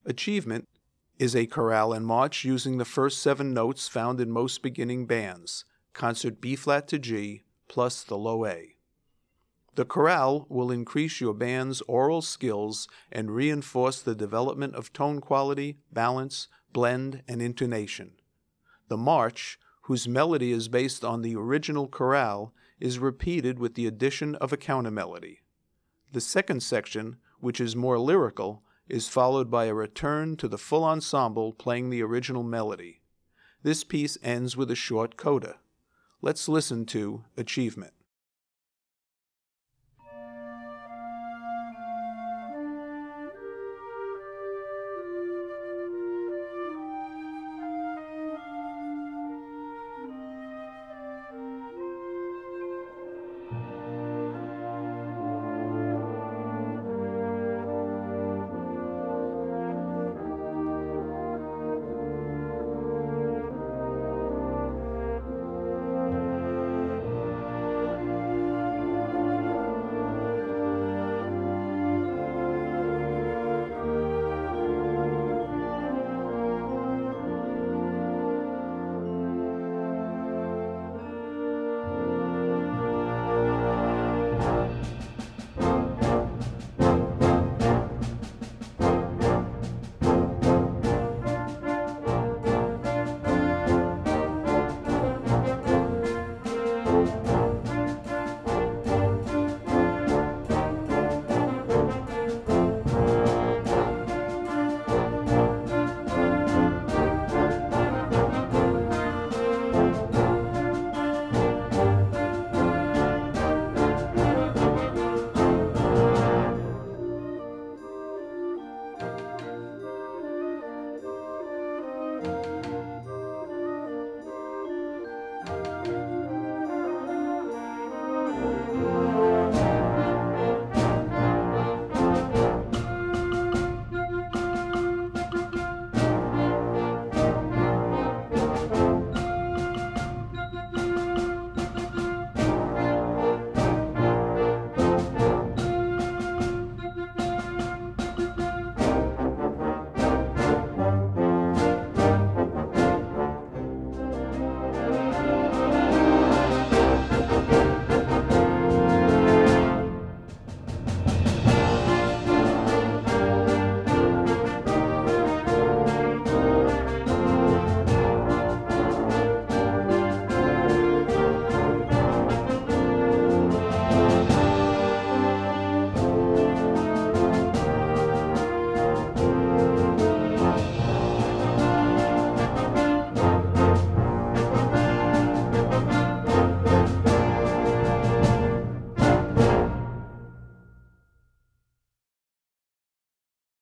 Achievement is a chorale and march using the first 7 notes found in most beginning bands, concert B flat to G plus the low A. The chorale will increase your band's oral skills and reinforce the development of tone quality, balance, blend, and intonation. The march, whose melody is based on the original chorale, is repeated with the addition of a countermelody. The second section, which is more lyrical, is followed by a return to the full ensemble playing the original melody. This piece ends with a short coda. Let's listen to Achievement.